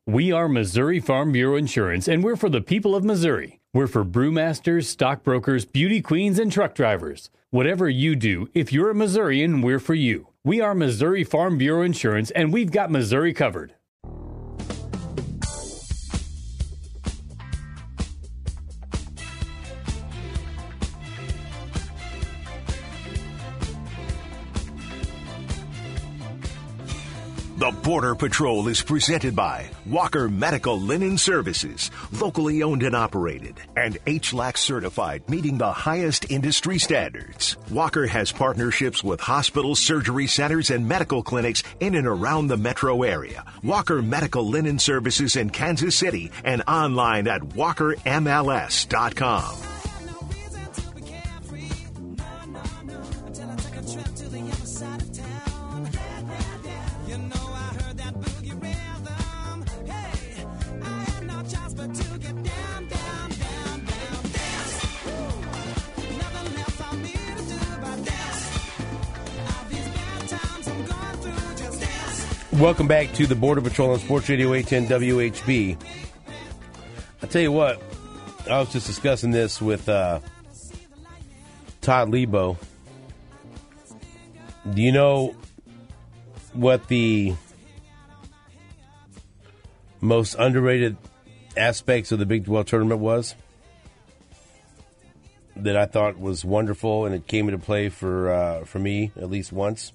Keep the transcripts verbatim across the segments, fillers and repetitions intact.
We are Missouri Farm Bureau Insurance, and we're for the people of Missouri. We're for brewmasters, stockbrokers, beauty queens, and truck drivers. Whatever you do, if you're a Missourian, we're for you. We are Missouri Farm Bureau Insurance, and we've got Missouri covered. The Border Patrol is presented by Walker Medical Linen Services, locally owned and operated, and H L A C certified, meeting the highest industry standards. Walker has partnerships with hospitals, surgery centers, and medical clinics in and around the metro area. Walker Medical Linen Services in Kansas City and online at walker M L S dot com. Welcome back to the Border Patrol on Sports Radio eight ten W H B. I'll tell you what, I was just discussing this with uh, Todd Lebo. Do you know what the most underrated aspects of the Big twelve tournament was? That I thought was wonderful, and it came into play for uh, for me at least once.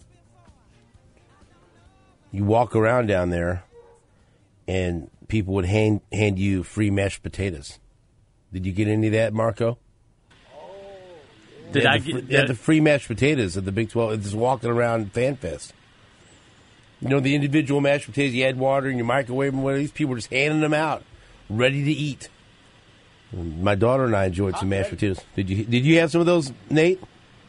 You walk around down there, and people would hand hand you free mashed potatoes. Did you get any of that, Marco? Did I the, get yeah, the free mashed potatoes at the Big twelve? Just walking around FanFest. You know, the individual mashed potatoes, you add water in your microwave, and one of these people were just handing them out, ready to eat. And my daughter and I enjoyed some mashed potatoes. Did you Did you have some of those, Nate?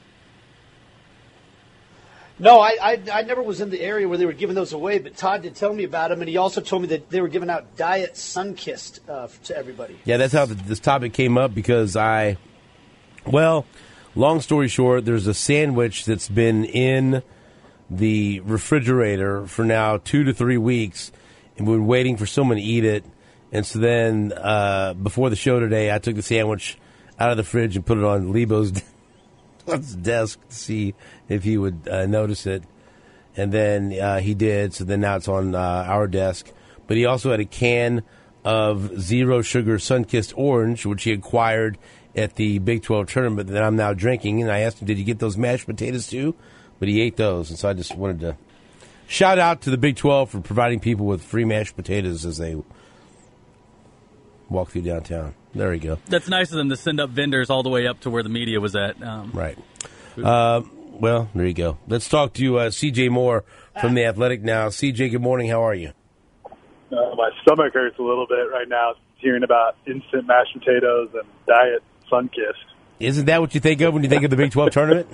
No, I, I I never was in the area where they were giving those away, but Todd did tell me about them, and he also told me that they were giving out Diet Sunkist uh, to everybody. Yeah, that's how the, this topic came up because I, well, long story short, there's a sandwich that's been in the refrigerator for now two to three weeks, and we've been waiting for someone to eat it. And so then uh, before the show today, I took the sandwich out of the fridge and put it on Lebo's desk to see if he would uh, notice it. And then uh, he did, so then now it's on uh, our desk. But he also had a can of zero sugar Sunkist orange, which he acquired at the Big twelve tournament that I'm now drinking. And I asked him, did you get those mashed potatoes too? But he ate those. And so I just wanted to shout out to the Big twelve for providing people with free mashed potatoes as they walk through downtown. There we go. That's nice of them to send up vendors all the way up to where the media was at. Um, right. Uh, well, there you go. Let's talk to uh, C J Moore from The Athletic now. C J, good morning. How are you? Uh, my stomach hurts a little bit right now hearing about instant mashed potatoes and Diet Sunkist. Isn't that what you think of when you think of the Big twelve tournament?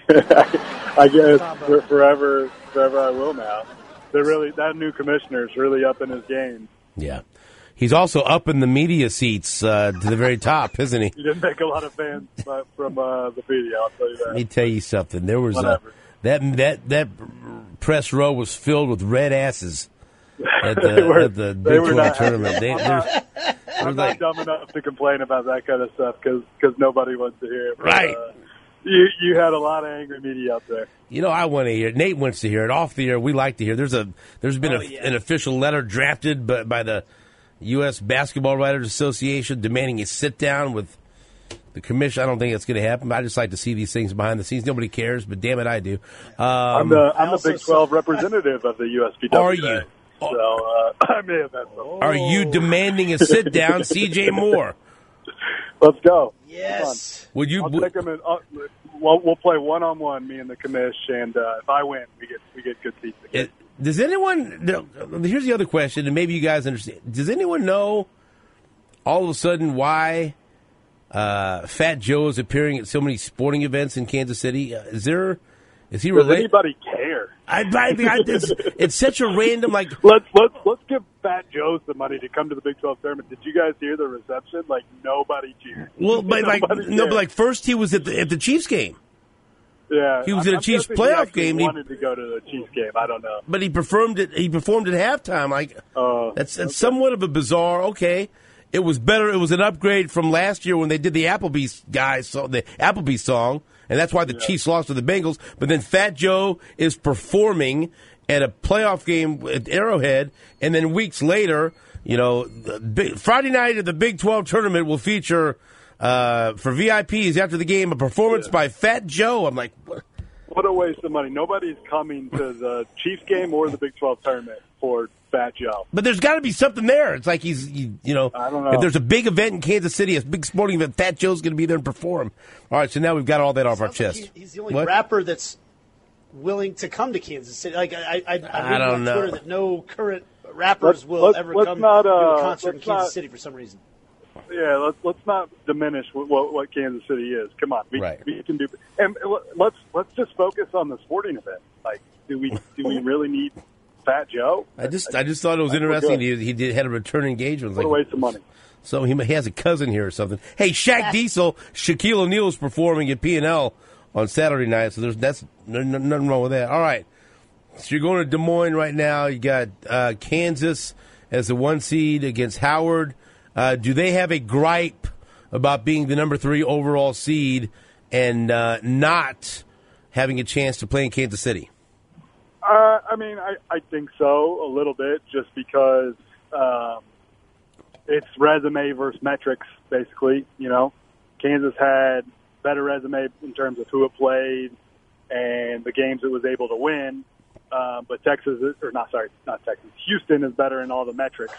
I guess for, forever, forever I will now. They're really that new commissioner is really up in his game. Yeah. He's also up in the media seats uh, to the very top, isn't he? He didn't make a lot of fans uh, from uh, the media, I'll tell you that. Let me tell you something. There was a, Whatever. that that that press row was filled with red asses at the They were- at the they Big were twelve not- tournament. They, I'm there's- not, there's I'm like- not dumb enough to complain about that kind of stuff because nobody wants to hear it. But, Right. Uh, you, you had a lot of angry media out there. You know, I want to hear it. Nate wants to hear it. Off the air, we like to hear. There's a there's been Oh, a, yeah. an official letter drafted by, by the U S Basketball Writers Association demanding a sit down with the commission. I don't think it's going to happen. But I just like to see these things behind the scenes. Nobody cares, but damn it, I do. Um, I'm the I'm the also Big twelve representative of the U S B W. Are you? today. So uh, I may have had some. Are you demanding a sit down, C J Moore? Let's go. Yes. Would you? I'll take them in, uh, we'll, we'll play one on one, me and the commish, and uh, if I win, we get we get good seats. Again. It, does anyone? no, Here's the other question, and maybe you guys understand. Does anyone know all of a sudden why uh, Fat Joe is appearing at so many sporting events in Kansas City? Uh, is there? Is he Does related? anybody care? I, I, I, it's, it's such a random like. Let's let's let's give Fat Joe some money to come to the Big twelve tournament. Did you guys hear the reception? Like nobody cheered. Well, but like Nobody no, cared. but like first he was at the at the Chiefs game. Yeah, He was I'm, in a I'm Chiefs guessing playoff he actually game. He, wanted to go to the Chiefs game. I don't know. but he performed it. He performed at halftime. Like Uh, that's that's okay. somewhat of a bizarre. Okay, it was better. It was an upgrade from last year when they did the Applebee's guys, so the Applebee's song, and that's why the Yeah. Chiefs lost to the Bengals. But then Fat Joe is performing at a playoff game at Arrowhead, and then weeks later, you know, the big, Friday night of the Big twelve tournament will feature uh, for V I Ps after the game a performance Yeah. by Fat Joe. I'm like, what? What a waste of money. Nobody's coming to the Chiefs game or the Big twelve tournament for Fat Joe. But there's got to be something there. It's like he's, you, you know, I don't know. if there's a big event in Kansas City, a big sporting event, Fat Joe's going to be there and perform. All right, so now we've got all that off our Sounds like chest. he- he's the only What? rapper that's willing to come to Kansas City. Like I, I, I, I read don't on know. Twitter that no current rappers Let's- will let's- ever let's come not, do a uh, concert in let's Kansas not- City for some reason. Yeah, let's let's not diminish what what, what Kansas City is. Come on, we, Right. we can do. And let's let's just focus on the sporting event. Like, do we do we really need Fat Joe? I just, I just thought it was I think we're interesting. good. He, he did had a return engagement. What a Like, waste of money. so he, he has a cousin here or something. Hey, Shaq Diesel, Shaquille O'Neal is performing at P and L on Saturday night. So there's that's no, no, nothing wrong with that. All right, so you're going to Des Moines right now. You got uh, Kansas as the one seed against Howard. Uh, do they have a gripe about being the number three overall seed and uh, not having a chance to play in Kansas City? Uh, I mean, I, I think so a little bit, just because um, it's resume versus metrics, basically. You know, Kansas had better resume in terms of who it played and the games it was able to win. Uh, but Texas, is, or not, sorry, not Texas, Houston is better in all the metrics.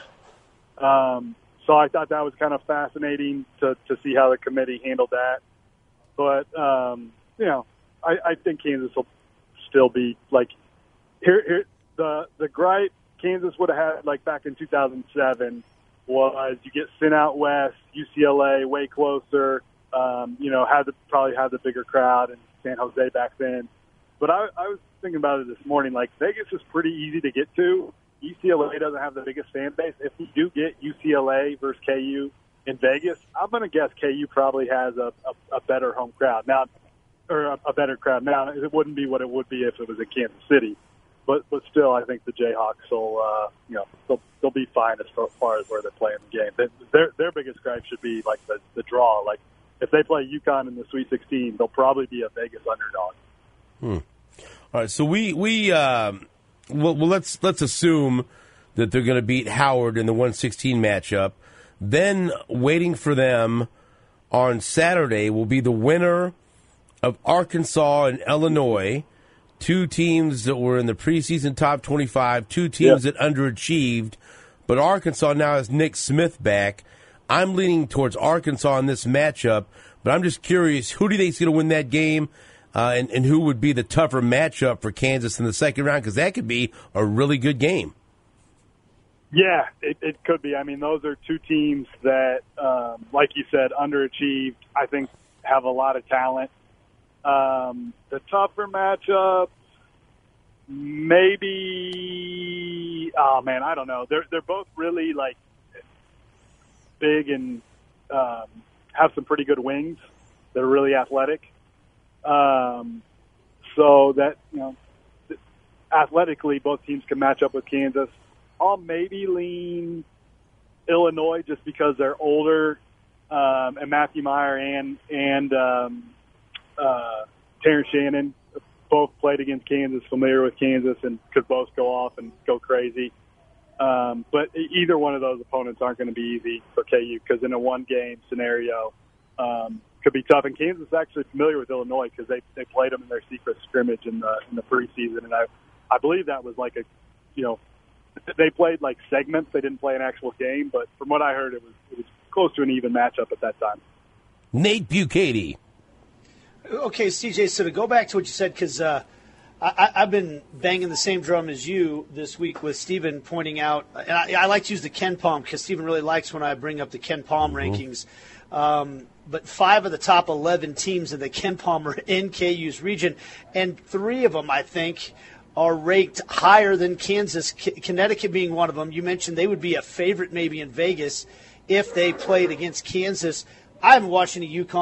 Um, so I thought that was kind of fascinating to, to see how the committee handled that. But, um, you know, I, I think Kansas will still be like, Here, here, the the gripe Kansas would have had, like back in two thousand seven, was you get sent out west, U C L A way closer. Um, you know, had the, probably had the bigger crowd in San Jose back then. But I, I was thinking about it this morning. Like, Vegas is pretty easy to get to. U C L A doesn't have the biggest fan base. If we do get U C L A versus K U in Vegas, I'm going to guess K U probably has a, a, a better home crowd now, or a, a better crowd now. It wouldn't be what it would be if it was in Kansas City. But but still, I think the Jayhawks will, uh, you know, they'll, they'll be fine as far as where they're playing the game. They, their their biggest gripe should be like the, the draw. Like if they play UConn in the Sweet sixteen, they'll probably be a Vegas underdog. Hmm. All right, so we we um, well, well let's let's assume that they're going to beat Howard in the one sixteen matchup. Then waiting for them on Saturday will be the winner of Arkansas and Illinois. Two teams that were in the preseason top twenty-five, two teams Yeah. that underachieved, but Arkansas now has Nick Smith back. I'm leaning towards Arkansas in this matchup, but I'm just curious, who do you think is going to win that game, uh, and, and who would be the tougher matchup for Kansas in the second round? Because that could be a really good game. Yeah, it, it could be. I mean, those are two teams that, um, like you said, underachieved. I think have a lot of talent. Um, the tougher matchup, maybe. Oh man, I don't know. They're they're both really like big and um, have some pretty good wings. They're really athletic. Um, so that you know, athletically, both teams can match up with Kansas. I'll maybe lean Illinois just because they're older, um, and Matthew Meyer and and um, uh, Terrence Shannon both played against Kansas, familiar with Kansas, and could both go off and go crazy. Um, but either one of those opponents aren't going to be easy for K U because in a one-game scenario, um, could be tough. And Kansas is actually familiar with Illinois because they they played them in their secret scrimmage in the in the preseason, and I I believe that was like a you know. They played like segments. They didn't play an actual game, but from what I heard, it was it was close to an even matchup at that time. Nate Bukaty. Okay, C J, so to go back to what you said, because uh, I, I've been banging the same drum as you this week with Stephen pointing out, and I, I like to use the Ken Palm because Stephen really likes when I bring up the Ken Palm mm-hmm. rankings. Um, but five of the top eleven teams in the Ken Palm are in K U's region, and three of them, I think, are ranked higher than Kansas, Connecticut being one of them. You mentioned they would be a favorite maybe in Vegas if they played against Kansas. I haven't watched any UConn.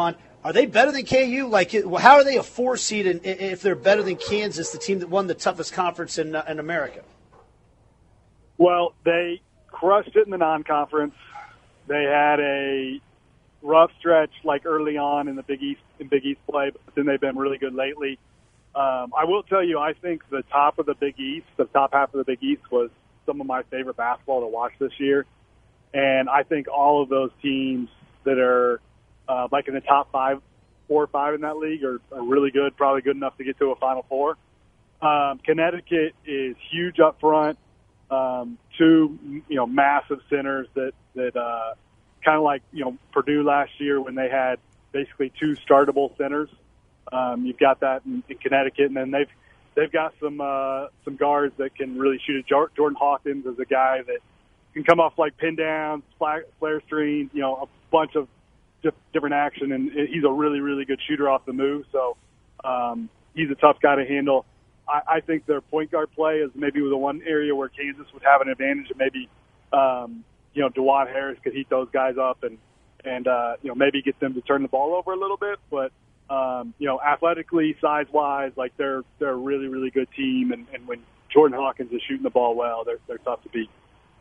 Are they better than K U? Like, how are they a four seed and if they're better than Kansas, the team that won the toughest conference in uh, in America? Well, they crushed it in the non-conference. They had a rough stretch like early on in the Big East in Big East play, but then they've been really good lately. Um, I will tell you, I think the top of the Big East, the top half of the Big East, was some of my favorite basketball to watch this year. And I think all of those teams that are uh, like in the top five, four or five in that league are, are really good, probably good enough to get to a Final Four. Um, Connecticut is huge up front. Um, two, you know, massive centers that, that uh, kind of like, you know, Purdue last year when they had basically two startable centers. Um, you've got that in, in Connecticut, and then they've they've got some uh, some guards that can really shoot it. Jordan Hawkins is a guy that can come off like pin downs, flare screens, you know, a bunch of different action, and he's a really, really good shooter off the move. So um, he's a tough guy to handle. I, I think their point guard play is maybe the one area where Kansas would have an advantage, and maybe um, you know, DeWatt Harris could heat those guys up and and uh, you know, maybe get them to turn the ball over a little bit, but. Um, you know, athletically, size-wise, like they're they're a really, really good team, and, and when Jordan Hawkins is shooting the ball well, they're they're tough to beat.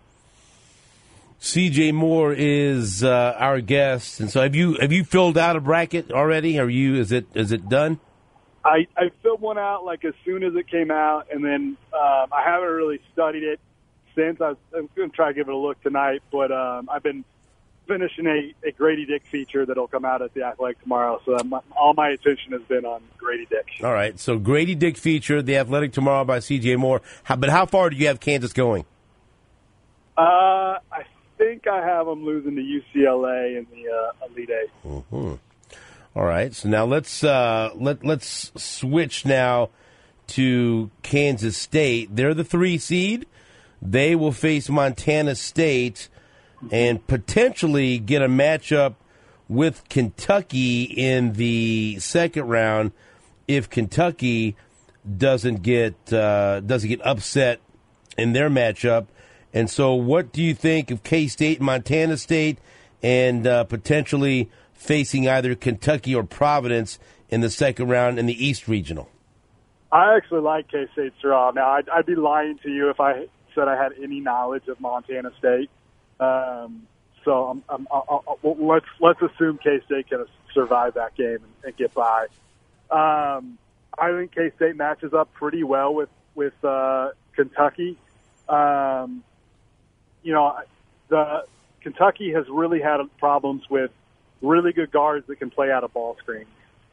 C J Moore is uh, our guest, and so have you have you filled out a bracket already? Are you is it is it done? I, I filled one out like as soon as it came out, and then um, I haven't really studied it since. I was, I'm going to try to give it a look tonight, but um, I've been finishing a, a Grady Dick feature that'll come out at the Athletic tomorrow. So my, all my attention has been on Grady Dick. All right. So Grady Dick feature, the Athletic tomorrow by C J Moore. How, but how far do you have Kansas going? Uh, I think I have them losing to U C L A in the uh, Elite Eight. Mm-hmm. All right. So now let's uh, let let's switch now to Kansas State. They're the three seed. They will face Montana State and potentially get a matchup with Kentucky in the second round if Kentucky doesn't get uh, doesn't get upset in their matchup. And so, what do you think of K-State, Montana State, and uh, potentially facing either Kentucky or Providence in the second round in the East Regional? I actually like K-State's draw. Now, I'd, I'd be lying to you if I said I had any knowledge of Montana State. Um, so I'm, I'm, I'll, I'll, let's let's assume K-State can survive that game and, and get by. Um, I think K-State matches up pretty well with with uh, Kentucky. Um, you know, the Kentucky has really had problems with really good guards that can play out of ball screens,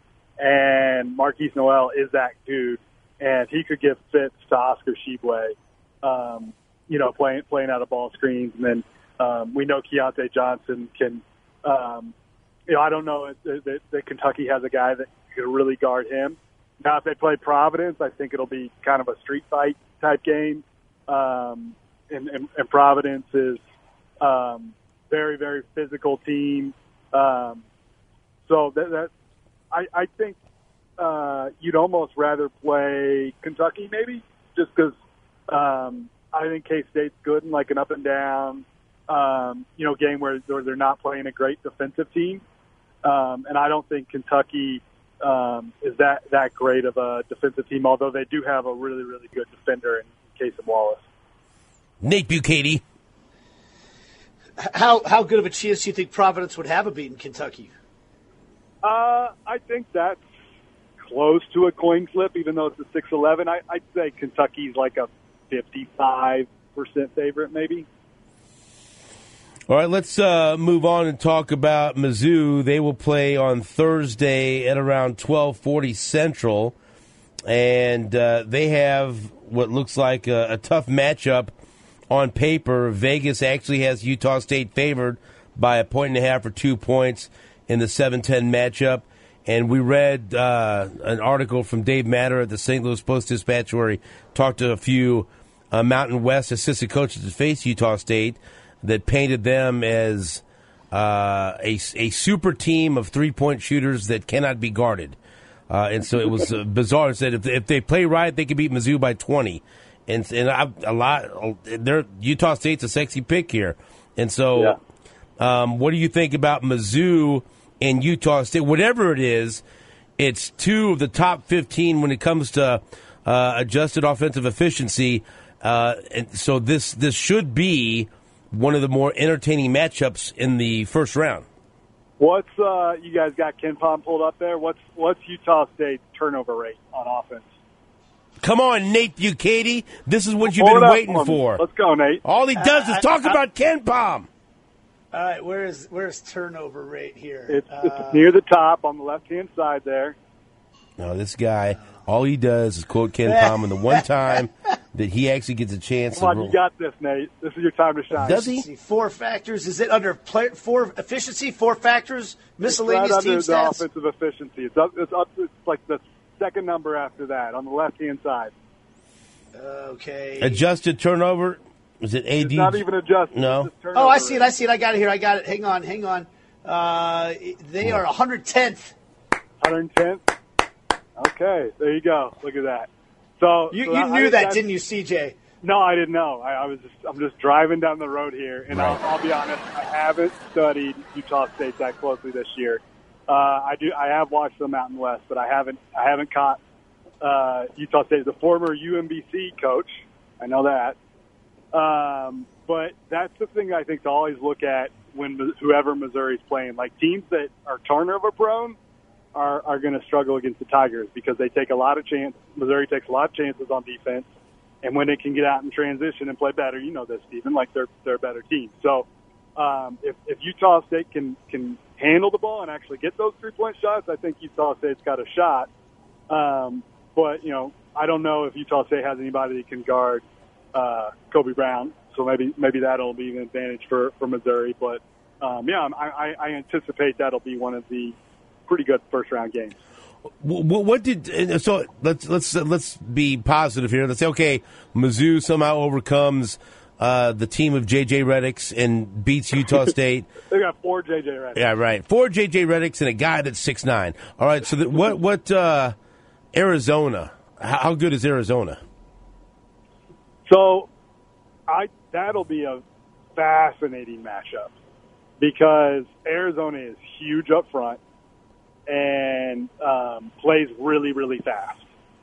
and Marquise Noel is that dude, and he could give fits to Oscar Tshiebwe, um, you know, playing playing out of ball screens, and then. Um, we know Keontae Johnson can, um, you know, I don't know that, that, that Kentucky has a guy that can really guard him. Now, if they play Providence, I think it'll be kind of a street fight type game. Um, and, and, and Providence is um, very, very physical team. Um, so that, that I, I think uh, you'd almost rather play Kentucky maybe just because um, I think K-State's good in like an up and down, Um, you know, game where, where they're not playing a great defensive team. Um, and I don't think Kentucky um, is that, that great of a defensive team, although they do have a really, really good defender in Casey Wallace. Nate Bukaty. How how good of a chance do you think Providence would have of beating Kentucky? Uh, I think that's close to a coin flip, even though it's a six eleven. I, I'd say Kentucky's like a fifty-five percent favorite maybe. All right, let's uh, move on and talk about Mizzou. They will play on Thursday at around twelve forty Central, and uh, they have what looks like a, a tough matchup on paper. Vegas actually has Utah State favored by a point and a half or two points in the seven ten matchup. And we read uh, an article from Dave Matter at the Saint Louis Post-Dispatch where he talked to a few uh, Mountain West assistant coaches that face Utah State that painted them as uh, a, a super team of three-point shooters that cannot be guarded. Uh, and so it was uh, bizarre. It said if, if they play right, they could beat Mizzou by twenty. And and I, a lot, they're, Utah State's a sexy pick here. And so, yeah. um, what do you think about Mizzou and Utah State. Whatever it is, it's two of the top fifteen when it comes to uh, adjusted offensive efficiency. Uh, and so this this should be one of the more entertaining matchups in the first round. What's uh, you guys got Ken Palm pulled up there? What's what's Utah State's turnover rate on offense? Come on, Nate Bukaty. This is what you've Pull it been up waiting for me. for. Let's go, Nate. All he does Uh, is talk I- I- about Ken Palm. All right, where's where's turnover rate here? It's, Uh, it's near the top on the left-hand side there. No, this guy, all he does is quote Ken Palm, and the one time that he actually gets a chance Come on, to you got this, Nate. This is your time to shine. Does he? see, four factors. Is it under play, four efficiency? Four factors. It's Miscellaneous right team under the stats. offensive efficiency. It's up. It's up. It's like the second number after that on the left-hand side. Okay. adjusted turnover. Is it A D? It's not even adjusted. No. It's just turnover Oh, I see it. rate. I see it. I got it here. I got it. Hang on. Hang on. Uh, they are one hundred tenth. one hundred tenth. Okay, there you go. Look at that. So You, so you I- knew I- that, that's- didn't you, C J? No, I didn't know. I, I was just I'm just driving down the road here, and Right. I'll, I'll be honest. I haven't studied Utah State that closely this year. Uh, I do. I have watched the Mountain West, but I haven't. I haven't caught uh, Utah State, the former U M B C coach. I know that. Um, but that's the thing I think to always look at when whoever Missouri's playing. Like teams that are turnover prone are are going to struggle against the Tigers because they take a lot of chances. Missouri takes a lot of chances on defense. And when they can get out and transition and play better, you know this, Stephen, like they're they're a better team. So um, if, if Utah State can can handle the ball and actually get those three point shots, I think Utah State's got a shot. Um, but you know, I don't know if Utah State has anybody that can guard uh, Kobe Brown. So maybe maybe that'll be an advantage for for Missouri. But um, yeah, I, I, I anticipate that'll be one of the pretty good first round games. What, what did so? Let's let's let's be positive here. Let's say okay, Mizzou somehow overcomes uh, the team of J J Redick's and beats Utah State. They got four J J Redick. Yeah, right. Four J J Redick's and a guy that's six nine. All right. So that, what what uh, Arizona? How, how good is Arizona? So, I that'll be a fascinating matchup because Arizona is huge up front and um, plays really, really fast.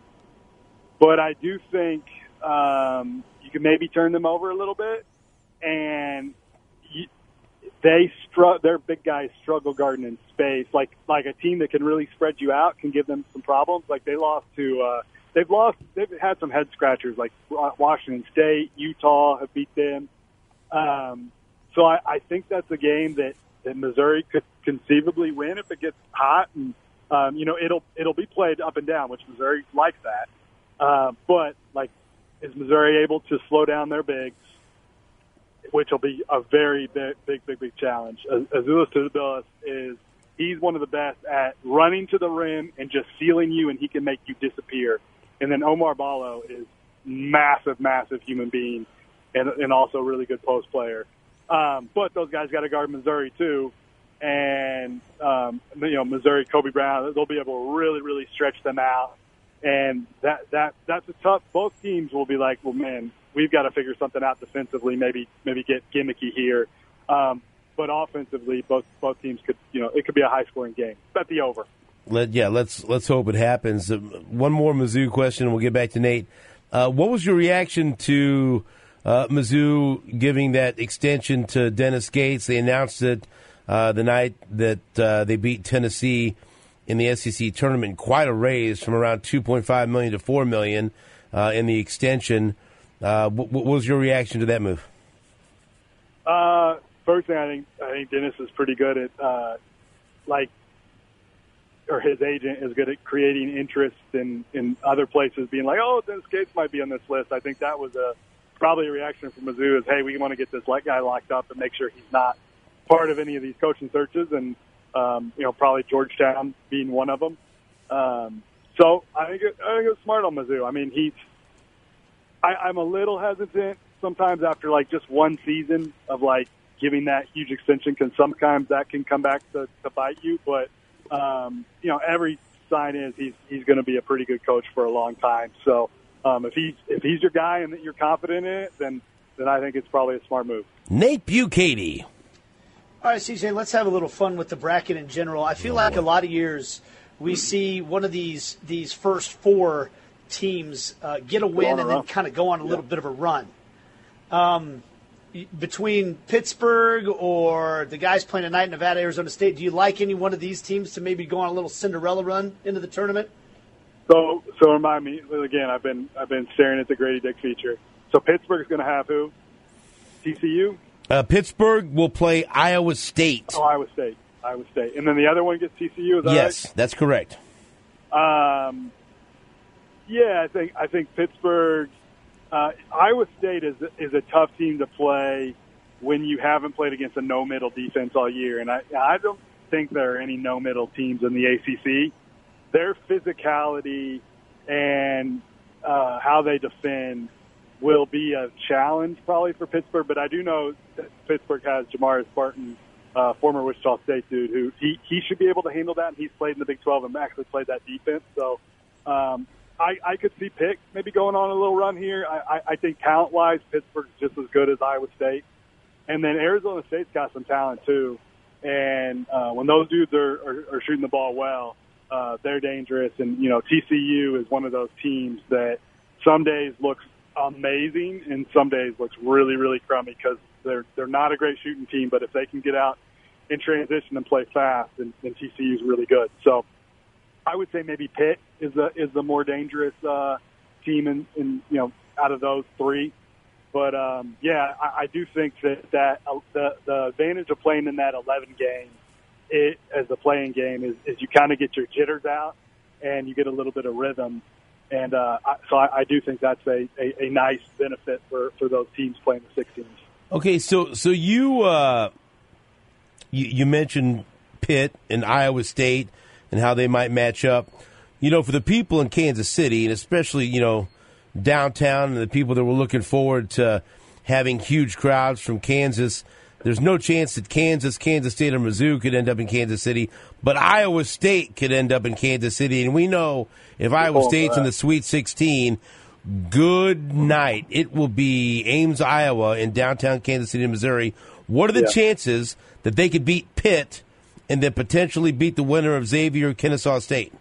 But I do think um, you can maybe turn them over a little bit, and you, they str- their big guys struggle guarding in space. Like like a team that can really spread you out can give them some problems. Like they lost to. Uh, They've lost. They've had some head scratchers, like Washington State, Utah have beat them. Um, so I, I think that's a game that, that Missouri could conceivably win if it gets hot, and um, you know it'll it'll be played up and down, which Missouri likes that. Uh, but like, is Missouri able to slow down their bigs, which will be a very big, big, big, big challenge. Azuolas Tubelis is he's one of the best at running to the rim and just sealing you, and he can make you disappear. And then Omar Ballo is massive, massive human being and, and also a really good post player. Um, but those guys got to guard Missouri too. And, um, you know, Missouri, Kobe Brown, they'll be able to really, really stretch them out. And that, that, that's a tough, both teams will be like, well, man, we've got to figure something out defensively, maybe, maybe get gimmicky here. Um, but offensively, both, both teams could, you know, it could be a high scoring game. Bet the over. Let, yeah, let's let's hope it happens. Uh, one more Mizzou question, and we'll get back to Nate. Uh, what was your reaction to uh, Mizzou giving that extension to Dennis Gates? They announced it uh, the night that uh, they beat Tennessee in the S E C tournament. Quite a raise from around two point five million dollars to four million dollars uh, in the extension. Uh, what, what was your reaction to that move? Uh, first thing, I think I think Dennis is pretty good at uh, like. or his agent is good at creating interest in, in other places, being like, oh, Dennis Gates might be on this list. I think that was a probably a reaction from Mizzou is, hey, we want to get this guy locked up and make sure he's not part of any of these coaching searches, and, um, you know, probably Georgetown being one of them. Um, so I think, it, I think it was smart on Mizzou. I mean, he's I, I'm a little hesitant sometimes after, like, just one season of, like, giving that huge extension, because sometimes that can come back to, to bite you, but Um, you know, every sign is he's he's going to be a pretty good coach for a long time. So um, if he's if he's your guy and that you're confident in it, then then I think it's probably a smart move. Nate Bukaty. All right, C J, let's have a little fun with the bracket in general. I feel like a lot of years we see one of these these first four teams uh, get a win and then kind of go on a little yeah. bit of a run. Um, between Pittsburgh or the guys playing tonight in Nevada, Arizona State, do you like any one of these teams to maybe go on a little Cinderella run into the tournament? So, so remind me again. I've been I've been staring at the Grady Dick feature. So Pittsburgh's going to have who? T C U. Uh, Pittsburgh will play Iowa State. Oh, Iowa State. Iowa State. And then the other one gets T C U, is that yes, right? That's correct. Um, yeah, I think I think Pittsburgh, uh, Iowa State is is a tough team to play when you haven't played against a no middle defense all year, and I I don't think there are any no middle teams in the A C C. Their physicality and uh, how they defend will be a challenge probably for Pittsburgh, but I do know that Pittsburgh has Jamarius Barton, uh, former Wichita State dude, who he, he should be able to handle that, and he's played in the Big twelve and actually played that defense. So um, I, I could see Pitt maybe going on a little run here. I, I, I think talent-wise, Pittsburgh's just as good as Iowa State. And then Arizona State's got some talent too, and uh, when those dudes are, are, are shooting the ball well, uh, they're dangerous. And, you know, T C U is one of those teams that some days looks amazing and some days looks really, really crummy because they're they're not a great shooting team, but if they can get out in transition and play fast, then, then T C U is really good. So I would say maybe Pitt is the is the more dangerous uh, team in, in you know out of those three. But um, yeah, I, I do think that that uh, the the advantage of playing in that eleven game, it as a playing game is, is you kind of get your jitters out and you get a little bit of rhythm. And uh, so I, I do think that's a, a, a nice benefit for, for those teams playing the sixteens. Okay, so so you, uh, you you mentioned Pitt and Iowa State and how they might match up. You know, for the people in Kansas City, and especially, you know, downtown and the people that were looking forward to having huge crowds from Kansas, there's no chance that Kansas, Kansas State, or Mizzou could end up in Kansas City, but Iowa State could end up in Kansas City. And we know if Iowa State's in the Sweet sixteen, good night. It will be Ames, Iowa, in downtown Kansas City, Missouri. What are the yeah. chances that they could beat Pitt and then potentially beat the winner of Xavier, Kennesaw State?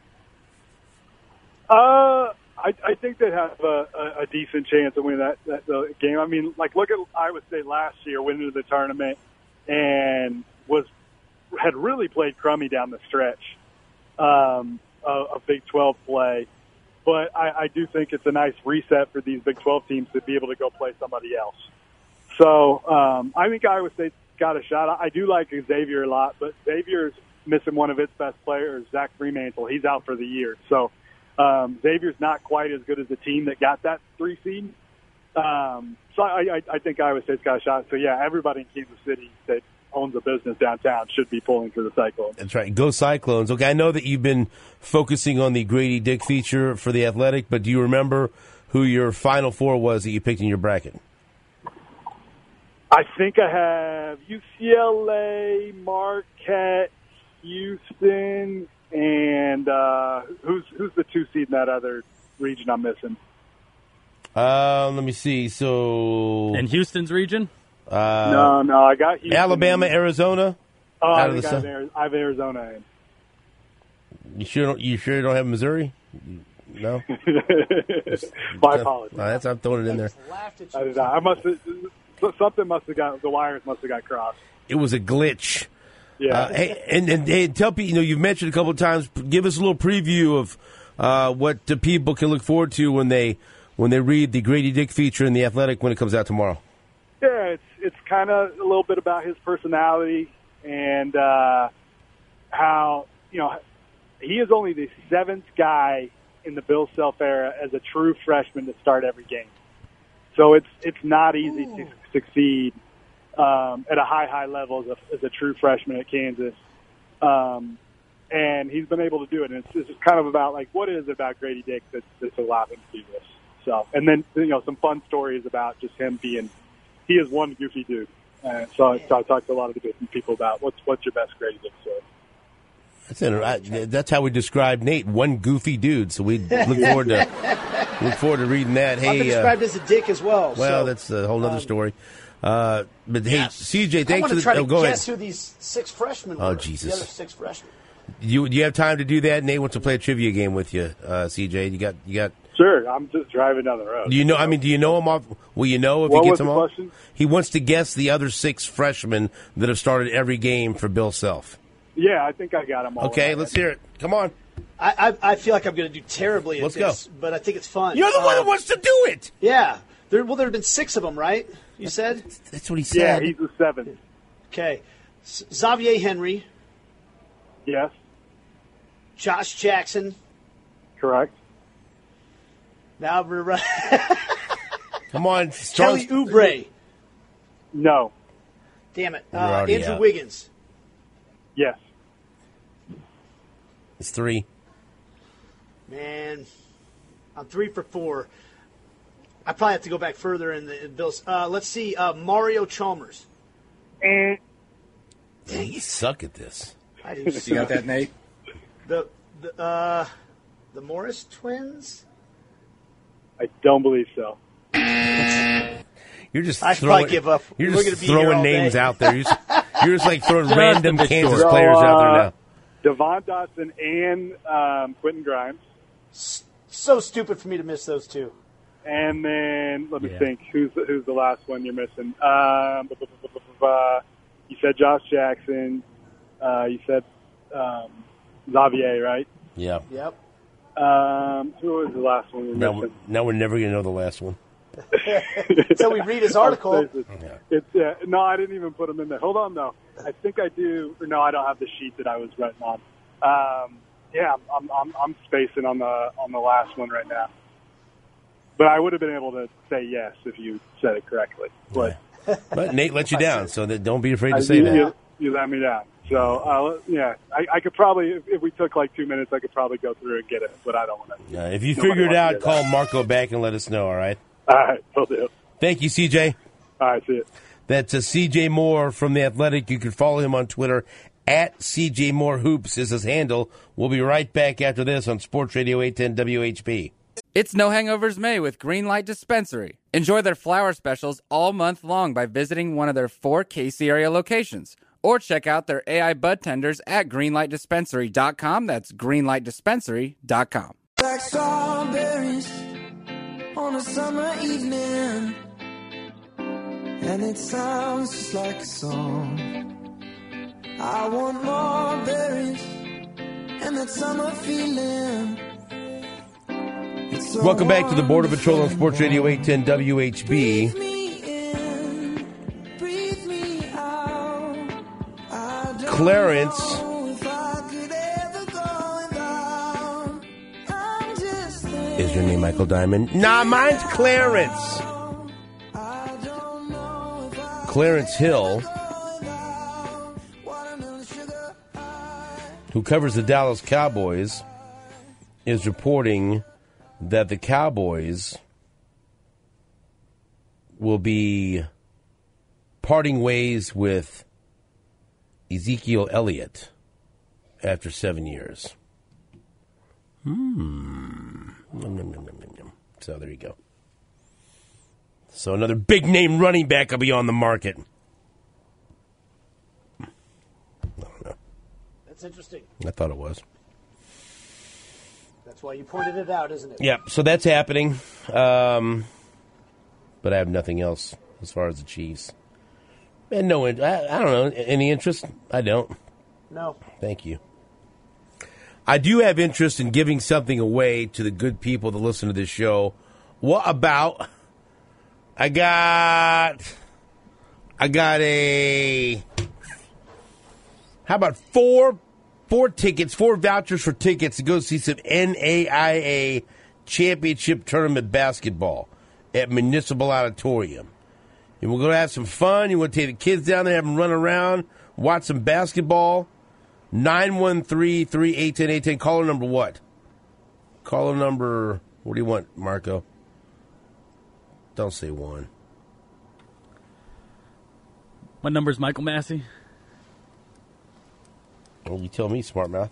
Uh, I, I think they have a, a, a decent chance of winning that, that the game. I mean, like, look at Iowa State last year, went into the tournament and was had really played crummy down the stretch um, of, of Big twelve play. But I, I do think it's a nice reset for these Big twelve teams to be able to go play somebody else. So um, I think Iowa State's got a shot. I do like Xavier a lot, but Xavier's missing one of its best players, Zach Fremantle. He's out for the year. So um, Xavier's not quite as good as the team that got that three seed. Um, so I, I, I think Iowa State's got a shot. So, yeah, everybody in Kansas City that owns a business downtown should be pulling for the Cyclones. That's right. Go Cyclones. Okay, I know that you've been focusing on the Grady Dick feature for the Athletic, but do you remember who your Final Four was that you picked in your bracket? I think I have U C L A, Marquette, Houston, and uh, who's who's the two seed in that other region I'm missing? Uh, let me see. So in Houston's region? Uh, no, no, I got Houston. Alabama, Arizona. Oh, I, out think of I, have Arizona, I have Arizona in. You sure? Don't, you sure you don't have Missouri? No. My apologies. Uh, that's, I'm throwing it in there. I, did not. I must have. Something must have got, the wires must have got crossed. It was a glitch. Yeah. Uh, hey, and, and hey, tell people, you know, you've mentioned a couple of times, give us a little preview of uh, what the people can look forward to when they when they read the Grady Dick feature in The Athletic when it comes out tomorrow. Yeah, it's it's kind of a little bit about his personality and uh, how, you know, he is only the seventh guy in the Bill Self era as a true freshman to start every game. So it's it's not easy Ooh. to succeed um, at a high, high level as a, as a true freshman at Kansas. Um, and he's been able to do it. And it's, it's just kind of about, like, what is it about Grady Dick that's, that's allowed him to do this? So, and then, you know, some fun stories about just him being, he is one goofy dude. Uh, so, so I talked to a lot of the different people about what's what's your best Grady Dick story. That's it. That's how we describe Nate, one goofy dude. So we look forward to look forward to reading that. Hey, I've been described uh, as a dick as well. Well, so, that's a whole other um, story. Uh, but hey, Yes. C J, I thanks want for to the. try to Oh, go guess ahead. who these six freshmen were. Oh, Jesus. The other six freshmen. You do you have time to do that? Nate wants to play a trivia game with you. Uh, C J, you got you got. Sure, I'm just driving down the road. Do you know? I mean, do you know him off? Will you know if What he was gets them the all? question? He wants to guess the other six freshmen that have started every game for Bill Self. Yeah, I think I got them all. Okay, in my let's head. hear it. Come on. I, I, I feel like I'm going to do terribly at Let's this, go. but I think it's fun. You're the one Uh, that wants to do it. Yeah. There, well, there have been six of them, right? You said? That's what he Yeah, said. he's the seventh. Okay. S- Xavier Henry, Yes, Josh Jackson. correct. Now we're right. Come on, Kelly strong. Oubre. No. Damn it. You're Uh, already Andrew out. Wiggins. Yes. It's three. Man, I'm three for four. I probably have to go back further in the in Bills. Uh, let's see. Uh, Mario Chalmers. Eh. Dang, you suck at this. I do. You got that, Nate? The the uh, the Morris twins. I don't believe so. You're just I should throwing, probably give up. You're We're just gonna be here throwing all names day. out there. You're just, you're just like throwing random a bit Kansas short. players So, out there uh, now. Devon Dotson and um, Quentin Grimes. So stupid for me to miss those two. And then, let me Yeah. think, who's the, who's the last one you're missing? Um, bu- bu- bu- bu- bu- bu- you said Josh Jackson. Uh, you said um, Xavier, right? Yeah. Yep. Um, who was the last one you're Now, we're- missing? now we're never going to know the last one. So we read his article. It's uh, no, I didn't even put them in there. Hold on, though. I think I do. Or no, I don't have the sheet that I was writing on. Um, yeah, I'm, I'm I'm spacing on the on the last one right now. But I would have been able to say yes if you said it correctly. But But Nate let you down, so that, don't be afraid to I- say you, that. you, you let me down. So uh, yeah, I, I could probably, if, if we took like two minutes, I could probably go through and get it. But I don't want to. Uh, if you Nobody figure it wants to out, hear call that. Marco back and let us know, all right? All right, will do. Thank you, C J. All right, see you. That's uh, C J Moore from The Athletic. You can follow him on Twitter. At C J Moore Hoops is his handle. We'll be right back after this on Sports Radio eight ten W H P. It's No Hangovers May with Greenlight Dispensary. Enjoy their flower specials all month long by visiting one of their four Casey area locations. Or check out their A I bud tenders at greenlight dispensary dot com. That's greenlight dispensary dot com. Like strawberries on a summer evening, and it sounds just like a song. I want more berries and that summer feeling. It's so Welcome back to the Border wonderful. Patrol on Sports Radio eight ten W H B. Breathe me in, breathe me out. I don't Clarence know if I could ever go without. I'm just Is your name Michael Diamond? Nah, mine's Clarence. I don't know if I Clarence Hill, watermelon sugar. who covers the Dallas Cowboys, is reporting that the Cowboys will be parting ways with Ezekiel Elliott after seven years. Hmm. Nom, nom, nom, nom, nom, nom. So there you go. So another big name running back will be on the market. I don't know. That's interesting. I thought it was. That's why you pointed it out, isn't it? Yep, so that's happening. Um, but I have nothing else as far as the Chiefs. And no, I, I don't know. Any interest? I don't. No. Thank you. I do have interest in giving something away to the good people that listen to this show. What about? I got. I got a. How about four, four tickets, four vouchers for tickets to go see some N A I A championship tournament basketball at Municipal Auditorium. And we're going to have some fun. You want to take the kids down there, have them run around, watch some basketball. nine one three, three eight one zero, eight one zero. Caller number what? Caller number, what do you want, Marco? Don't say one. What number is Michael Massey? Well, you tell me, smart mouth.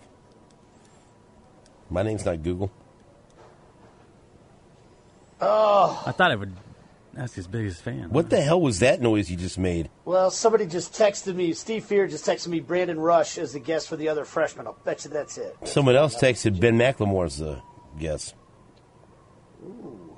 My name's not Google. Oh. I thought I would That's his biggest fan. What the hell was that noise you just made? Well, somebody just texted me. Steve Fear just texted me Brandon Rush as the guest for the other freshman. I'll bet you that's it. Someone else texted Ben McLemore as the guest. Ooh.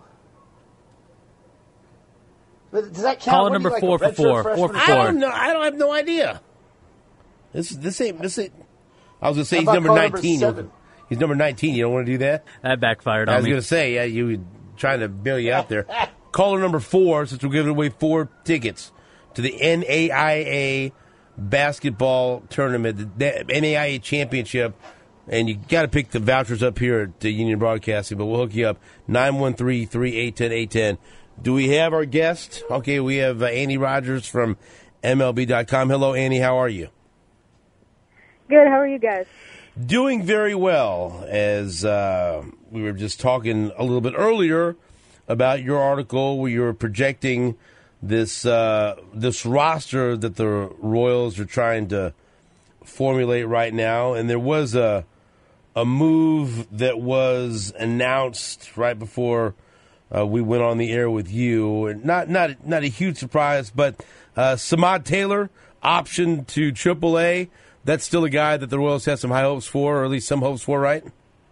But does that count? Caller What are number you, like, four a for redshirt four. freshman Four for or I four. don't know. I don't have no idea. This this ain't this ain't. I was gonna say How he's about number caller number nineteen. seven? He's number nineteen. You don't want to do that? That backfired I on was me. gonna say, yeah, you were trying to bail you out there. Caller number four, since we're giving away four tickets to the N A I A basketball tournament, the N A I A championship, and you got to pick the vouchers up here at the Union Broadcasting, but we'll hook you up. nine one three, three eight one zero, eight one zero. Do we have our guest? Okay, we have uh, Annie Rogers from M L B dot com. Hello, Annie. How are you? Good. How are you guys? Doing very well. As uh, we were just talking a little bit earlier about your article where you were projecting this uh, this roster that the Royals are trying to formulate right now, and there was a a move that was announced right before uh, we went on the air with you. And not not not a huge surprise, but uh, Samad Taylor option to triple A. That's still a guy that the Royals have some high hopes for, or at least some hopes for, right?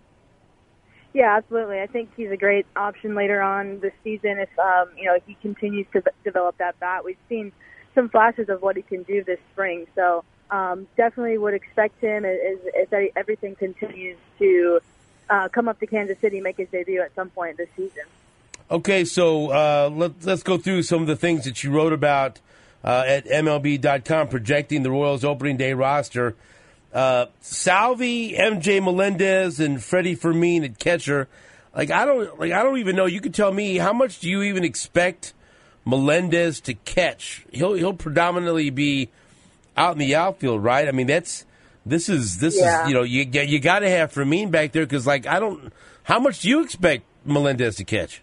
Yeah, absolutely. I think he's a great option later on this season if um, you know he continues to b- develop that bat. We've seen some flashes of what he can do this spring, so um, definitely would expect him as, as everything continues to uh, come up to Kansas City, make his debut at some point this season. Okay, so uh, let, let's go through some of the things that you wrote about uh, at M L B dot com, projecting the Royals' opening day roster. Uh, Salvi, M J Melendez, and Freddie Fermin at catcher. Like I don't, like I don't even know. You could tell me how much do you even expect Melendez to catch? He'll he'll predominantly be out in the outfield, right? I mean, that's this is this Yeah. is you know you you got to have Fermin back there because like I don't. How much do you expect Melendez to catch?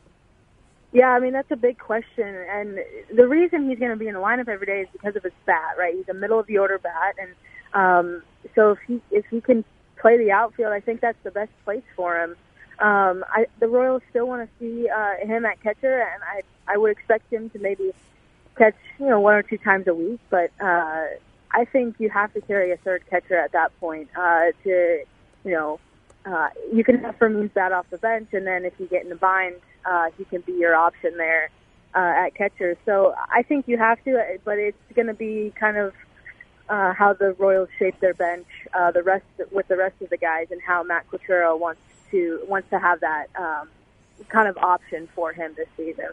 Yeah, I mean, that's a big question. And the reason he's going to be in the lineup every day is because of his bat, right? He's a middle-of-the-order bat. And um, so if he if he can play the outfield, I think that's the best place for him. Um, I, the Royals still want to see uh, him at catcher, and I I would expect him to maybe catch, you know, one or two times a week. But uh, I think you have to carry a third catcher at that point uh, to, you know, uh, you can have Fermin's bat off the bench, and then if you get in the bind, Uh, he can be your option there uh, at catcher. So I think you have to, but it's going to be kind of uh, how the Royals shape their bench, uh, the rest with the rest of the guys, and how Matt Quatrero wants to wants to have that um, kind of option for him this season.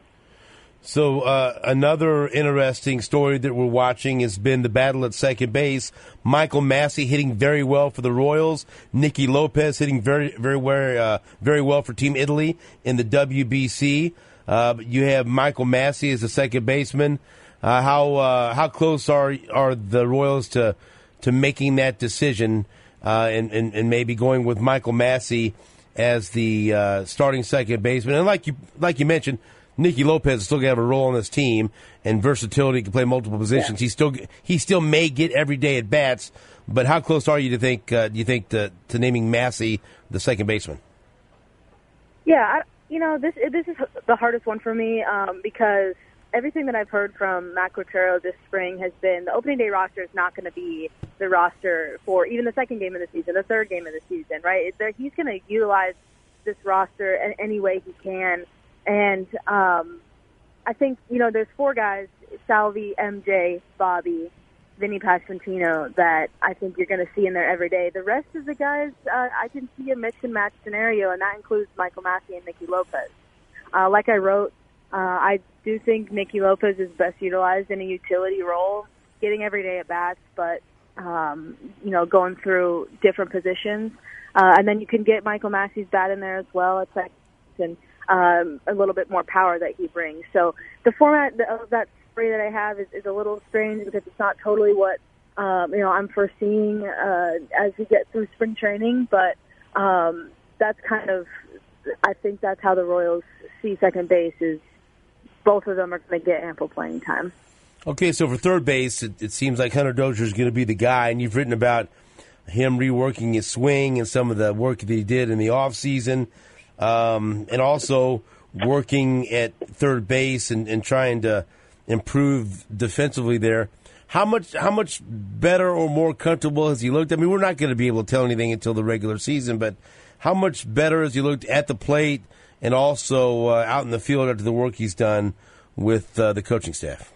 So uh, another interesting story that we're watching has been the battle at second base. Michael Massey hitting very well for the Royals. Nicky Lopez hitting very, very, very, uh, very well for Team Italy in the W B C. Uh, you have Michael Massey as the second baseman. Uh, how uh, how close are are the Royals to to making that decision uh, and, and and maybe going with Michael Massey as the uh, starting second baseman? And like you like you mentioned, Nicky Lopez is still going to have a role on this team and versatility, can play multiple positions. Yeah. He still he still may get every day at bats, but how close are you to think uh, do you think to, to naming Massey the second baseman? Yeah, I, you know this this is the hardest one for me um, because everything that I've heard from Matt Quatrero this spring has been the opening day roster is not going to be the roster for even the second game of the season, the third game of the season, right? He's going to utilize this roster in any way he can. And um, I think, you know, there's four guys, Salvi, M J, Bobby, Vinny Pasquantino, that I think you're going to see in there every day. The rest of the guys, uh, I can see a mix and match scenario, and that includes Michael Massey and Nicky Lopez. Uh, like I wrote, uh, I do think Nicky Lopez is best utilized in a utility role, getting every day at bats, but, um, you know, going through different positions. Uh, and then you can get Michael Massey's bat in there as well at second, and Um, a little bit more power that he brings. So the format of that story that I have is, is a little strange because it's not totally what um, you know I'm foreseeing uh, as we get through spring training. But um, that's kind of, I think that's how the Royals see second base is. Both of them are going to get ample playing time. Okay, so for third base, it, it seems like Hunter Dozier is going to be the guy, and you've written about him reworking his swing and some of the work that he did in the off season. Um, and also working at third base and, and trying to improve defensively there. How much how much better or more comfortable has he looked? I mean, we're not going to be able to tell anything until the regular season, but how much better has he looked at the plate and also uh, out in the field after the work he's done with uh, the coaching staff?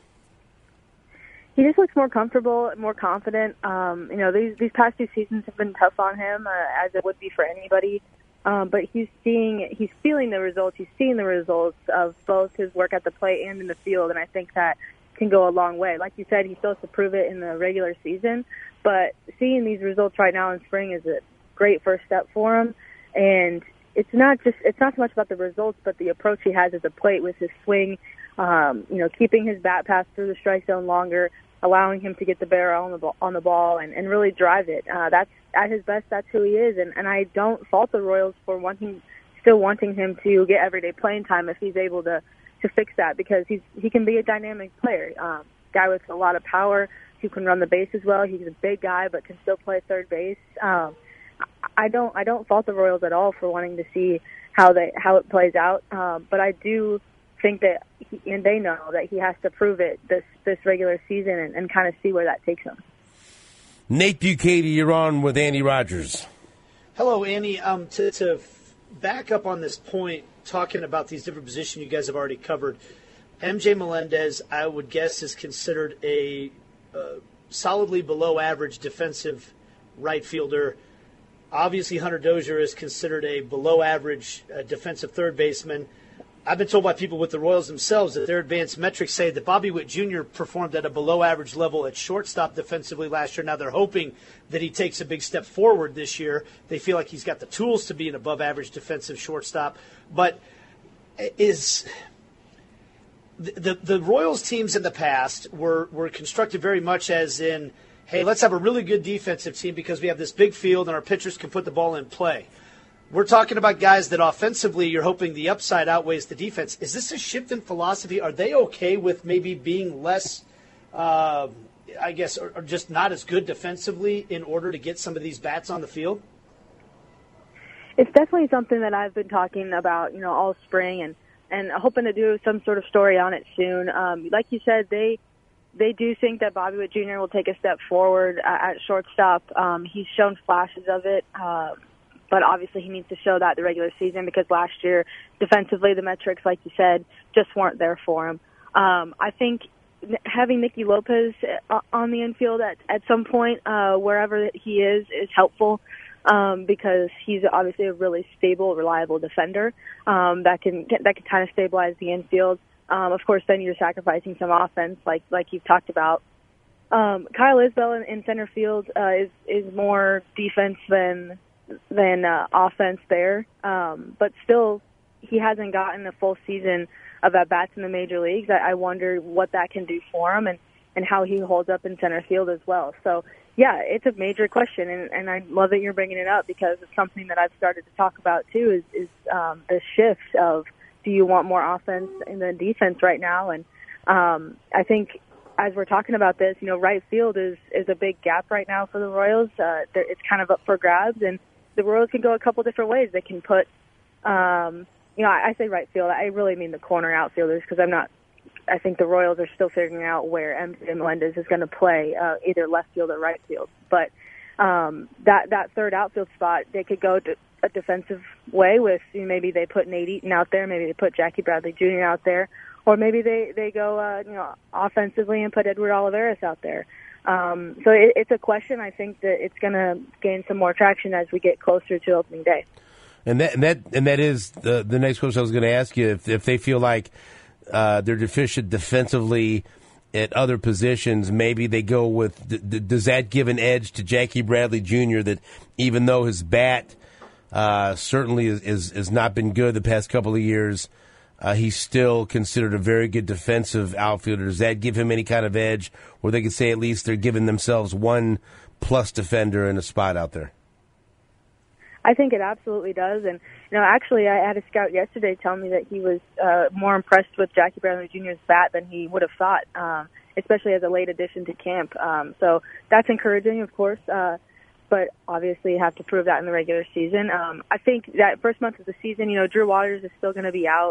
He just looks more comfortable, more confident. Um, you know, these these past two seasons have been tough on him, uh, as it would be for anybody. Um, but he's seeing, he's feeling the results. He's seeing the results of both his work at the plate and in the field, and I think that can go a long way. Like you said, he still has to prove it in the regular season, but seeing these results right now in spring is a great first step for him. And it's not just, it's not so much about the results, but the approach he has at the plate with his swing. Um, you know, keeping his bat pass through the strike zone longer, allowing him to get the barrel on the ball, on the ball and, and really drive it. Uh, that's at his best. That's who he is. And, and I don't fault the Royals for wanting, still wanting him to get everyday playing time if he's able to, to fix that, because he's, he can be a dynamic player. Um, guy with a lot of power who can run the bases well. He's a big guy, but can still play third base. Um, I don't, I don't fault the Royals at all for wanting to see how they, how it plays out. Um, but I do think that, he, and they know that he has to prove it this this regular season and, and kind of see where that takes him. Nate Bukaty, you're on with Andy Rogers. Hello, Andy. Um, to, to back up on this point, talking about these different positions you guys have already covered, M J Melendez, I would guess, is considered a uh, solidly below average defensive right fielder. Obviously, Hunter Dozier is considered a below average uh, defensive third baseman. I've been told by people with the Royals themselves that their advanced metrics say that Bobby Witt Junior performed at a below-average level at shortstop defensively last year. Now they're hoping that he takes a big step forward this year. They feel like he's got the tools to be an above-average defensive shortstop. But is the, the, the Royals teams in the past were, were constructed very much as in, hey, let's have a really good defensive team because we have this big field and our pitchers can put the ball in play. We're talking about guys that offensively you're hoping the upside outweighs the defense. Is this a shift in philosophy? Are they okay with maybe being less, uh, I guess, or, or just not as good defensively in order to get some of these bats on the field? It's definitely something that I've been talking about, you know, all spring and, and hoping to do some sort of story on it soon. Um, like you said, they they do think that Bobby Witt Junior will take a step forward at, at shortstop. Um, he's shown flashes of it. Uh, But obviously he needs to show that the regular season because last year, defensively, the metrics, like you said, just weren't there for him. Um, I think having Nicky Lopez on the infield at, at some point, uh, wherever he is, is helpful um, because he's obviously a really stable, reliable defender um, that can that can kind of stabilize the infield. Um, of course, then you're sacrificing some offense, like like you've talked about. Um, Kyle Isbell in, in center field uh, is is more defense than. than uh, offense there. Um, but still, he hasn't gotten a full season of at-bats in the major leagues. I, I wonder what that can do for him and, and how he holds up in center field as well. So, yeah, it's a major question, and, and I love that you're bringing it up because it's something that I've started to talk about, too, is, is um, the shift of do you want more offense in the defense right now? And um, I think as we're talking about this, you know, right field is, is a big gap right now for the Royals. Uh, it's kind of up for grabs, and the Royals can go a couple different ways. They can put, um, you know, I, I say right field. I really mean the corner outfielders because I'm not, I think the Royals are still figuring out where M J Melendez is going to play, uh, either left field or right field. But um, that, that third outfield spot, they could go to a defensive way with, you know, maybe they put Nate Eaton out there, maybe they put Jackie Bradley Junior out there, or maybe they, they go, uh, you know, offensively and put Edward Olivares out there. Um, so it, it's a question. I think that it's going to gain some more traction as we get closer to opening day. And that and that and that is the the next question I was going to ask you. If if they feel like uh, they're deficient defensively at other positions, maybe they go with. D- d- does that give an edge to Jackie Bradley Junior That even though his bat uh, certainly is, is has not been good the past couple of years, Uh, he's still considered a very good defensive outfielder. Does that give him any kind of edge where they can say at least they're giving themselves one plus defender in a spot out there? I think it absolutely does. And, you know, actually I had a scout yesterday tell me that he was uh, more impressed with Jackie Bradley Junior's bat than he would have thought, um, especially as a late addition to camp. Um, so that's encouraging, of course. Uh, but obviously you have to prove that in the regular season. Um, I think that first month of the season, you know, Drew Waters is still going to be out.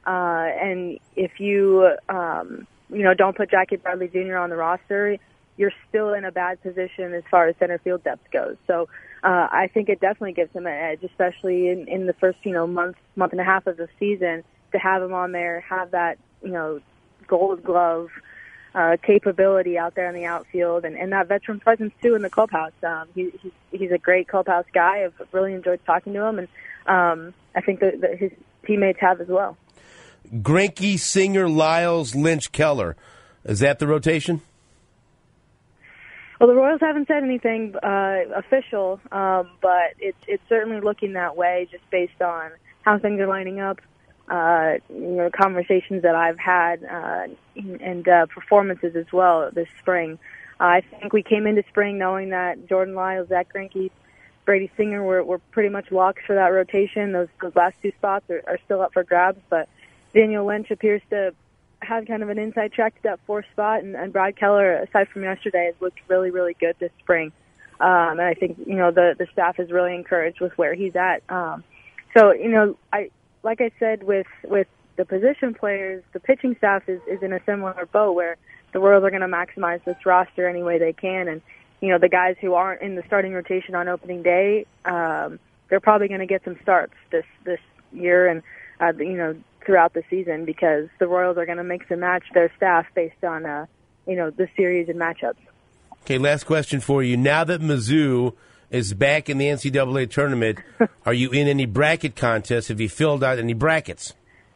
Uh, and if you, um, you know, don't put Jackie Bradley Junior on the roster, you're still in a bad position as far as center field depth goes. So uh, I think it definitely gives him an edge, especially in, in the first, you know, month, month and a half of the season, to have him on there, have that, you know, gold glove uh, capability out there in the outfield, and, and that veteran presence, too, in the clubhouse. Um, he, he's, he's a great clubhouse guy. I've really enjoyed talking to him, and um, I think that, that his teammates have as well. Greinke, Singer, Lyles, Lynch, Keller. Is that the rotation? Well, the Royals haven't said anything uh, official, um, but it's it's certainly looking that way, just based on how things are lining up. Uh, you know, conversations that I've had uh, and uh, performances as well this spring. Uh, I think we came into spring knowing that Jordan Lyles, Zach Greinke, Brady Singer were, were pretty much locks for that rotation. Those those last two spots are, are still up for grabs, but Daniel Lynch appears to have kind of an inside track to that fourth spot, and, and Brad Keller, aside from yesterday, has looked really, really good this spring. Um, and I think, you know, the, the staff is really encouraged with where he's at. Um, so, you know, I like I said, with, with the position players, the pitching staff is, is in a similar boat where the Royals are going to maximize this roster any way they can. And, you know, the guys who aren't in the starting rotation on opening day, um, they're probably going to get some starts this, this year and, uh, you know, throughout the season, because the Royals are going to mix and match their staff based on, uh, you know, the series and matchups. Okay, last question for you. Now that Mizzou is back in the N C double A tournament, are you in any bracket contests? Have you filled out any brackets?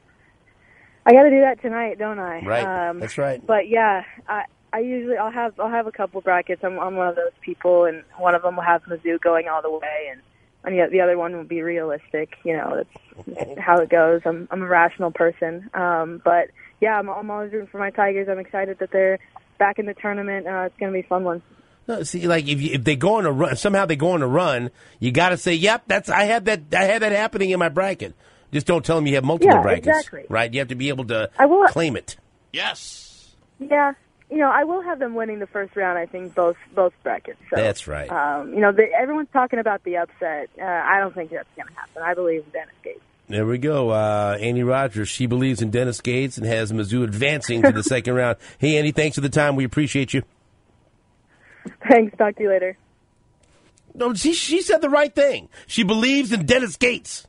I got to do that tonight, don't I? Right, um, that's right. But yeah, I, I usually I'll have I'll have a couple brackets. I'm, I'm one of those people, and one of them will have Mizzou going all the way, and and the, the other one will be realistic. You know, that's how it goes. I'm I'm a rational person, um, but yeah, I'm, I'm always rooting for my Tigers. I'm excited that they're back in the tournament. Uh, it's going to be a fun one. No, see, like if you, if they go on a run, somehow they go on a run, you got to say, "Yep, that's I had that I had that happening in my bracket." Just don't tell them you have multiple yeah, brackets, exactly. right? You have to be able to I will, claim it. Yes. Yeah. You know, I will have them winning the first round, I think, both both brackets. So, that's right. Um, you know, the, everyone's talking about the upset. Uh, I don't think that's going to happen. I believe in Dennis Gates. There we go. Uh, Annie Rogers, she believes in Dennis Gates and has Mizzou advancing to the second round. Hey, Annie, thanks for the time. We appreciate you. Thanks. Talk to you later. No, she, she said the right thing. She believes in Dennis Gates.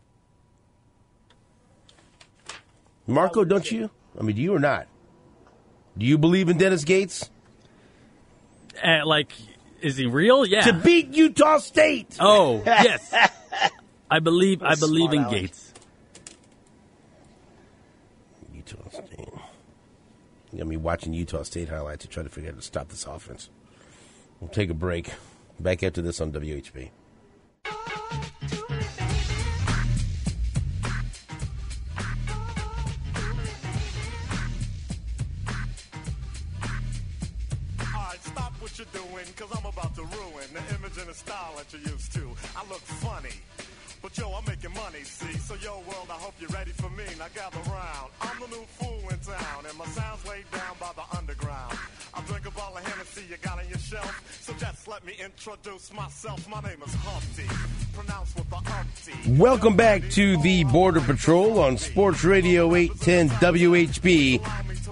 Marco, don't you? I mean, do you or not? Do you believe in Dennis Gates? Uh, like, is he real? Yeah. To beat Utah State. Oh, yes. I believe I believe in Alec. Gates. Utah State. You got me watching Utah State highlights to try to figure out how to stop this offense. We'll take a break. Back after this on W H B. You're doing, cause I'm about to ruin the image and the style that you used to. I look funny, but yo, I'm making money, see? So yo, world, I hope you're ready for me. Now gather round. I'm the new fool in town, and my sound's laid down by the underground. I drink a bottle of Hennessy you got on your shelf, so just let me introduce myself. My name is Humpty, pronounced with the umpty. Welcome back to the Border Patrol on Sports Radio eight ten W H B.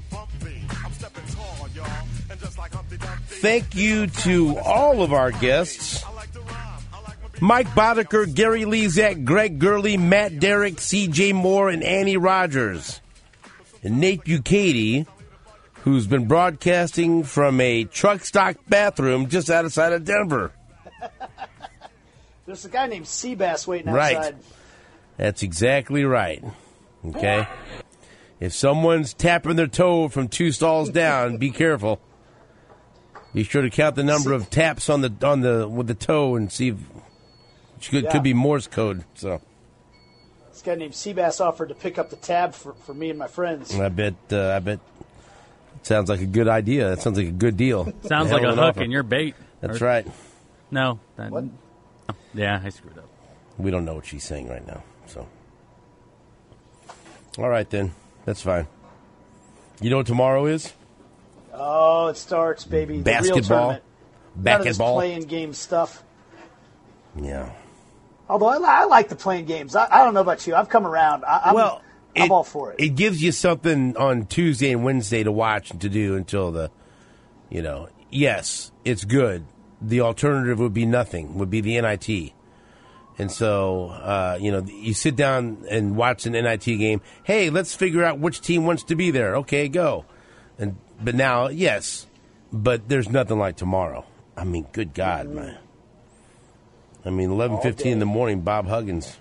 Thank you to all of our guests. Mike Boddicker, Gary Lezak, Greg Gurley, Matt Derrick, C J Moore, and Annie Rogers. And Nate Bukaty, who's been broadcasting from a truck stock bathroom just outside of Denver. There's a guy named Seabass waiting Right. outside. That's exactly right. Okay? If someone's tapping their toe from two stalls down, be careful. Be sure to count the number of taps on the on the with the toe and see if it could, Yeah. could be Morse code. So This guy named Seabass offered to pick up the tab for, for me and my friends. I bet uh, I bet it sounds like a good idea. That sounds like a good deal. Sounds Hell like a of an hook offer. in your bait. That's Or- right. No. That, What? oh, yeah, I screwed up. We don't know what she's saying right now. So all right then, that's fine. You know what tomorrow is? Oh, it starts, baby. The real Basketball. tournament. None of this Basketball. playing game stuff. Yeah. Although I, li- I like the playing games. I, I don't know about you. I've come around. I, I'm, Well, I'm it, all for it. It gives you something on Tuesday and Wednesday to watch and to do until the, you know, yes, it's good. The alternative would be nothing, would be the N I T. And so, uh, you know, you sit down and watch an N I T game. Hey, let's figure out which team wants to be there. Okay, go. And but now, yes, but there's nothing like tomorrow. I mean, good God, mm-hmm. man. I mean, eleven fifteen in the morning, Bob Huggins.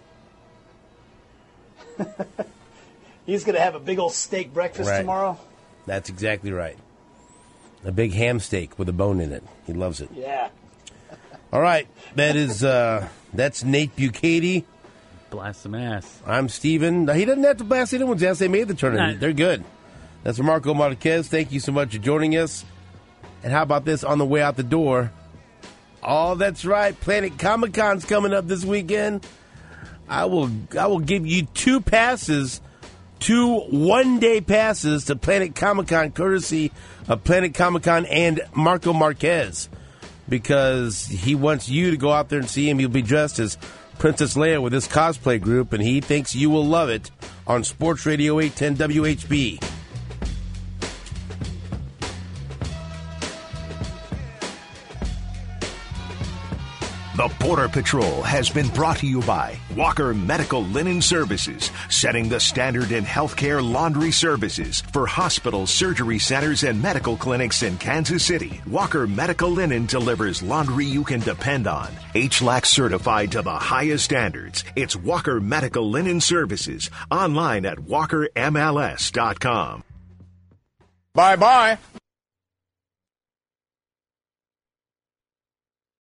He's going to have a big old steak breakfast right. tomorrow? That's exactly right. A big ham steak with a bone in it. He loves it. Yeah. All right. That is, uh, that's Nate Bukaty. Blast some ass. I'm Steven. Now, he doesn't have to blast anyone's ass. They made the tournament. Nah. They're good. That's Marco Marquez. Thank you so much for joining us. And how about this on the way out the door? Oh, that's right. Planet Comic-Con's coming up this weekend. I will I will give you two passes, two one-day passes to Planet Comic-Con, courtesy of Planet Comic-Con and Marco Marquez, because he wants you to go out there and see him. He'll be dressed as Princess Leia with his cosplay group, and he thinks you will love it on Sports Radio eight ten W H B. The Border Patrol has been brought to you by Walker Medical Linen Services, setting the standard in healthcare laundry services for hospitals, surgery centers, and medical clinics in Kansas City. Walker Medical Linen delivers laundry you can depend on. H L A C certified to the highest standards. It's Walker Medical Linen Services. Online at walker M L S dot com. Bye-bye.